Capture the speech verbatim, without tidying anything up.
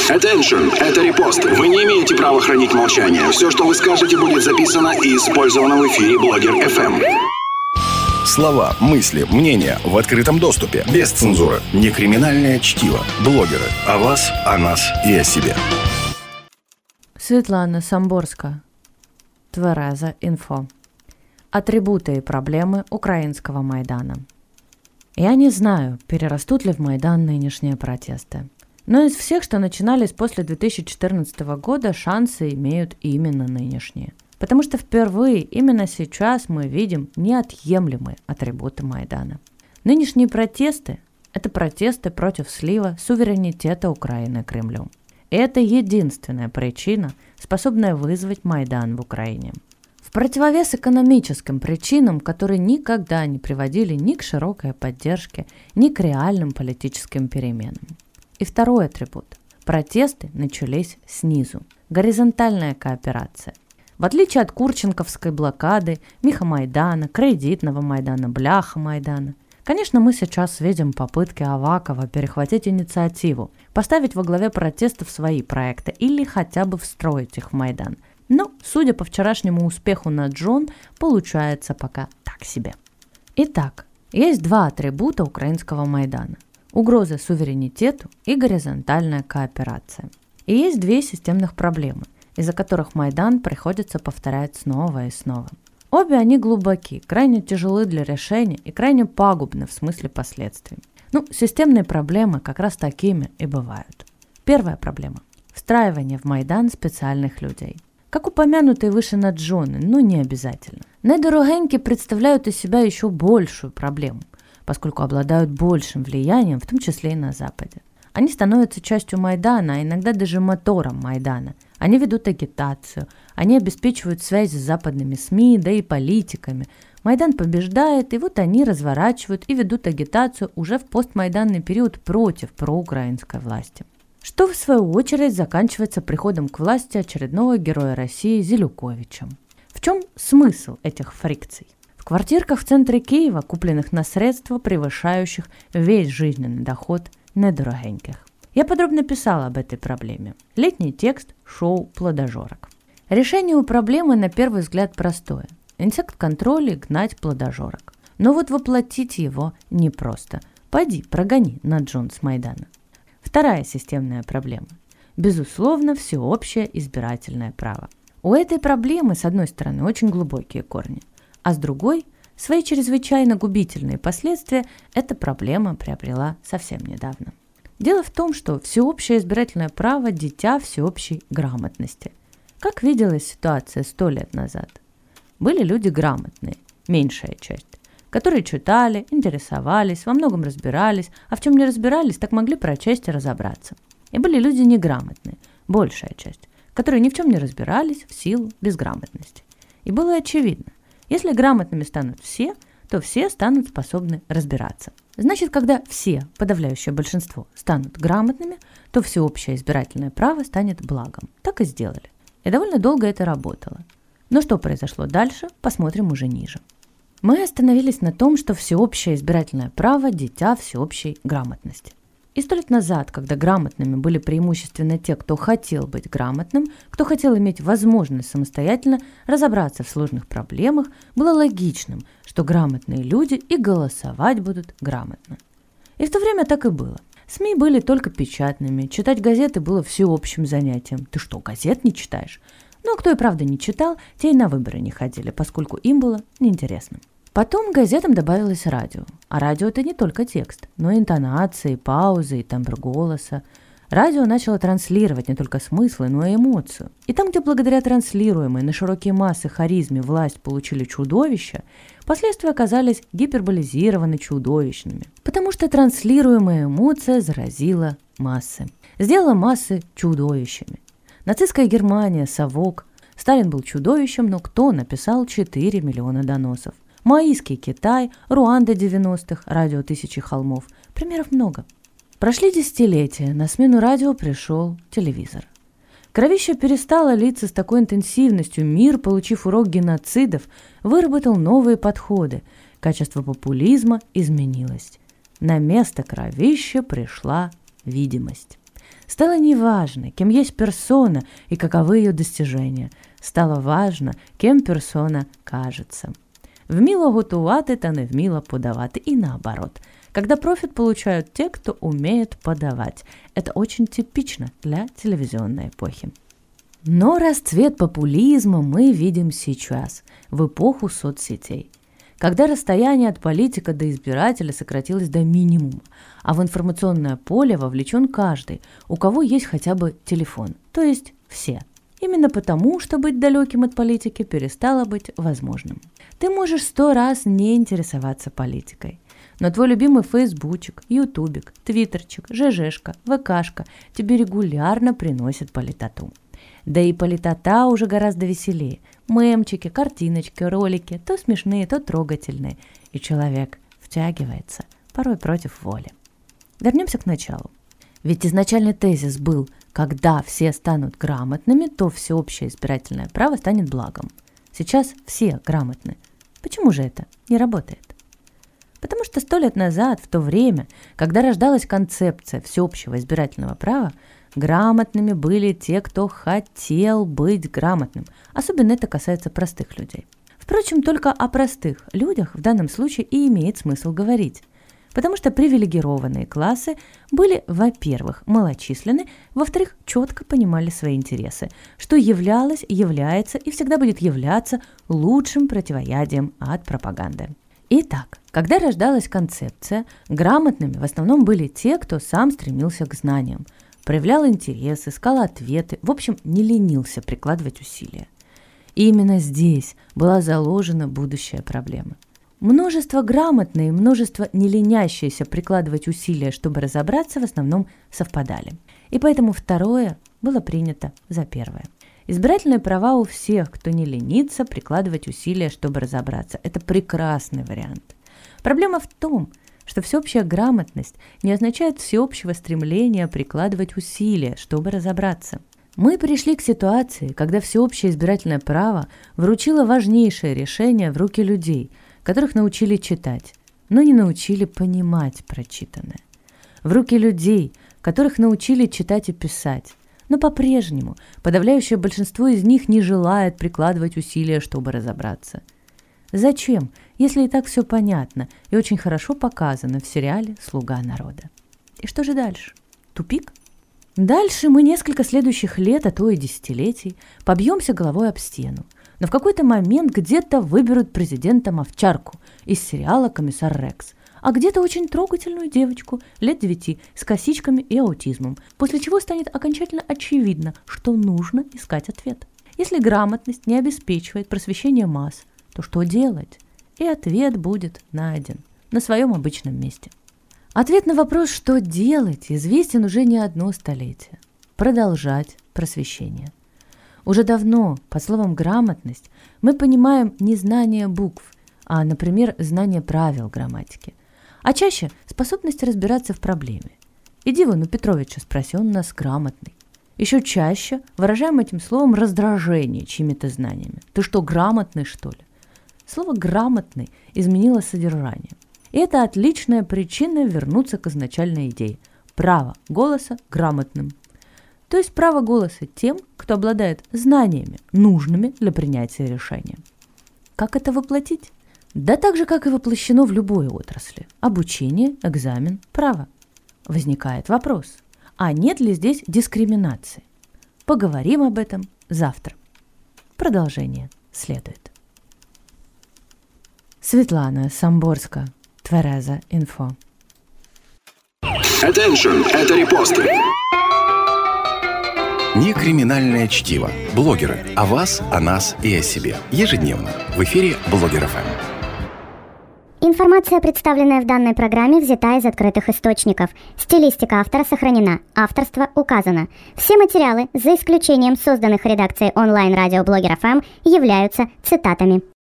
Attention, это репост. Вы не имеете права хранить молчание. Все, что вы скажете, будет записано и использовано в эфире Блогер эф эм. Слова, мысли, мнения в открытом доступе. Без цензуры. Не криминальное чтиво. Блогеры. О вас, о нас и о себе. Светлана Самборска. Твереза инфо. Атрибуты и проблемы украинского Майдана. Я не знаю, перерастут ли в Майдан нынешние протесты. Но из всех, что начинались после две тысячи четырнадцатого года, шансы имеют именно нынешние. Потому что впервые именно сейчас мы видим неотъемлемые атрибуты Майдана. Нынешние протесты – это протесты против слива суверенитета Украины Кремлю. И это единственная причина, способная вызвать Майдан в Украине. В противовес экономическим причинам, которые никогда не приводили ни к широкой поддержке, ни к реальным политическим переменам. И второй атрибут. Протесты начались снизу. Горизонтальная кооперация. В отличие от Курченковской блокады, Миха-Майдана, кредитного Майдана, Бляха-Майдана. Конечно, мы сейчас видим попытки Авакова перехватить инициативу, поставить во главе протестов свои проекты или хотя бы встроить их в Майдан. Но, судя по вчерашнему успеху на Джон, получается пока так себе. Итак, есть два атрибута украинского Майдана. Угроза суверенитету и горизонтальная кооперация. И есть две системных проблемы, из-за которых Майдан приходится повторять снова и снова. Обе они глубоки, крайне тяжелы для решения и крайне пагубны в смысле последствий. Ну, системные проблемы как раз такими и бывают. Первая проблема – встраивание в Майдан специальных людей. Как упомянутые выше наджоны, но не обязательно. Недорогеньки представляют из себя еще большую проблему, поскольку обладают большим влиянием, в том числе и на Западе. Они становятся частью Майдана, а иногда даже мотором Майдана. Они ведут агитацию, они обеспечивают связь с западными СМИ, да и политиками. Майдан побеждает, и вот они разворачивают и ведут агитацию уже в постмайданный период против проукраинской власти. Что, в свою очередь, заканчивается приходом к власти очередного героя России Зелюковичем. В чем смысл этих фрикций? В квартирках в центре Киева, купленных на средства, превышающих весь жизненный доход недорогеньких. Я подробно писала об этой проблеме. Летний текст шоу «Плодожорок». Решение у проблемы на первый взгляд простое. Инсект-контроль и гнать плодожорок. Но вот воплотить его непросто. Пойди, прогони на Джон с Майдана. Вторая системная проблема. Безусловно, всеобщее избирательное право. У этой проблемы, с одной стороны, очень глубокие корни, а с другой, свои чрезвычайно губительные последствия эта проблема приобрела совсем недавно. Дело в том, что всеобщее избирательное право – дитя всеобщей грамотности. Как виделась ситуация сто лет назад? Были люди грамотные, меньшая часть, которые читали, интересовались, во многом разбирались, а в чем не разбирались, так могли прочесть и разобраться. И были люди неграмотные, большая часть, которые ни в чем не разбирались в силу безграмотности. И было очевидно, если грамотными станут все, то все станут способны разбираться. Значит, когда все, подавляющее большинство, станут грамотными, то всеобщее избирательное право станет благом. Так и сделали. И довольно долго это работало. Но что произошло дальше, посмотрим уже ниже. Мы остановились на том, что всеобщее избирательное право – дитя всеобщей грамотности. И сто лет назад, когда грамотными были преимущественно те, кто хотел быть грамотным, кто хотел иметь возможность самостоятельно разобраться в сложных проблемах, было логичным, что грамотные люди и голосовать будут грамотно. И в то время так и было. СМИ были только печатными, читать газеты было всеобщим занятием. Ты что, газет не читаешь? Ну, кто и правда не читал, те и на выборы не ходили, поскольку им было неинтересно. Потом к газетам добавилось радио. А радио – это не только текст, но и интонации, паузы и тембр голоса. Радио начало транслировать не только смыслы, но и эмоцию. И там, где благодаря транслируемой на широкие массы харизме власть получили чудовища, последствия оказались гиперболизированы чудовищными. Потому что транслируемая эмоция заразила массы. Сделала массы чудовищами. Нацистская Германия, совок. Сталин был чудовищем, но кто написал четыре миллиона доносов? Маоистский Китай, Руанда девяностых, радио «Тысячи холмов». Примеров много. Прошли десятилетия, на смену радио пришел телевизор. Кровище перестало литься с такой интенсивностью, мир, получив урок геноцидов, выработал новые подходы, качество популизма изменилось. На место кровища пришла видимость. Стало неважно, кем есть персона и каковы ее достижения. Стало важно, кем персона кажется. Вміло готувати та не вміло подавати. И наоборот. Когда профит получают те, кто умеет подавать. Это очень типично для телевизионной эпохи. Но расцвет популизма мы видим сейчас, в эпоху соцсетей. Когда расстояние от политика до избирателя сократилось до минимума, а в информационное поле вовлечен каждый, у кого есть хотя бы телефон, то есть все. Именно потому, что быть далеким от политики перестало быть возможным. Ты можешь сто раз не интересоваться политикой, но твой любимый фейсбучик, ютубик, твиттерчик, жжшка, вкшка тебе регулярно приносят политоту. Да и политота уже гораздо веселее. Мемчики, картиночки, ролики, то смешные, то трогательные. И человек втягивается, порой против воли. Вернемся к началу. Ведь изначальный тезис был, когда все станут грамотными, то всеобщее избирательное право станет благом. Сейчас все грамотны. Почему же это не работает? Потому что сто лет назад, в то время, когда рождалась концепция всеобщего избирательного права, грамотными были те, кто хотел быть грамотным. Особенно это касается простых людей. Впрочем, только о простых людях в данном случае и имеет смысл говорить. Потому что привилегированные классы были, во-первых, малочисленны, во-вторых, четко понимали свои интересы, что являлось, является и всегда будет являться лучшим противоядием от пропаганды. Итак, когда рождалась концепция, грамотными в основном были те, кто сам стремился к знаниям, проявлял интерес, искал ответы, в общем, не ленился прикладывать усилия. И именно здесь была заложена будущая проблема. Множество грамотные и множество не ленящиеся прикладывать усилия, чтобы разобраться, в основном совпадали. И поэтому второе было принято за первое. Избирательные права у всех, кто не ленится прикладывать усилия, чтобы разобраться. Это прекрасный вариант. Проблема в том, что всеобщая грамотность не означает всеобщего стремления прикладывать усилия, чтобы разобраться. Мы пришли к ситуации, когда всеобщее избирательное право вручило важнейшее решение в руки людей, которых научили читать, но не научили понимать прочитанное. В руки людей, которых научили читать и писать, но по-прежнему подавляющее большинство из них не желает прикладывать усилия, чтобы разобраться. Зачем, если и так все понятно и очень хорошо показано в сериале «Слуга народа»? И что же дальше? Тупик? Дальше мы несколько следующих лет, а то и десятилетий, побьемся головой об стену. Но в какой-то момент где-то выберут президентом овчарку из сериала «Комиссар Рекс», а где-то очень трогательную девочку лет девяти с косичками и аутизмом, после чего станет окончательно очевидно, что нужно искать ответ. Если грамотность не обеспечивает просвещение масс, то что делать? И ответ будет найден на своем обычном месте. Ответ на вопрос, что делать, известен уже не одно столетие. Продолжать просвещение. Уже давно под словом «грамотность» мы понимаем не знание букв, а, например, знание правил грамматики. А чаще способность разбираться в проблеме. Иди вон у Петровича спроси, он у нас грамотный. Еще чаще выражаем этим словом раздражение чьими-то знаниями. Ты что, грамотный, что ли? Слово «грамотный» изменило содержание. И это отличная причина вернуться к изначальной идее. Право голоса грамотным. То есть право голоса тем, кто обладает знаниями, нужными для принятия решения. Как это воплотить? Да так же, как и воплощено в любой отрасли. Обучение, экзамен, право. Возникает вопрос, а нет ли здесь дискриминации? Поговорим об этом завтра. Продолжение следует. Светлана Самборска, Твереза Инфо. Attention, это репосты. Не криминальное чтиво. Блогеры. О вас, о нас и о себе. Ежедневно. В эфире Блогер эф эм. Информация, представленная в данной программе, взята из открытых источников. Стилистика автора сохранена. Авторство указано. Все материалы, за исключением созданных редакцией онлайн-радио Блогер эф эм, являются цитатами.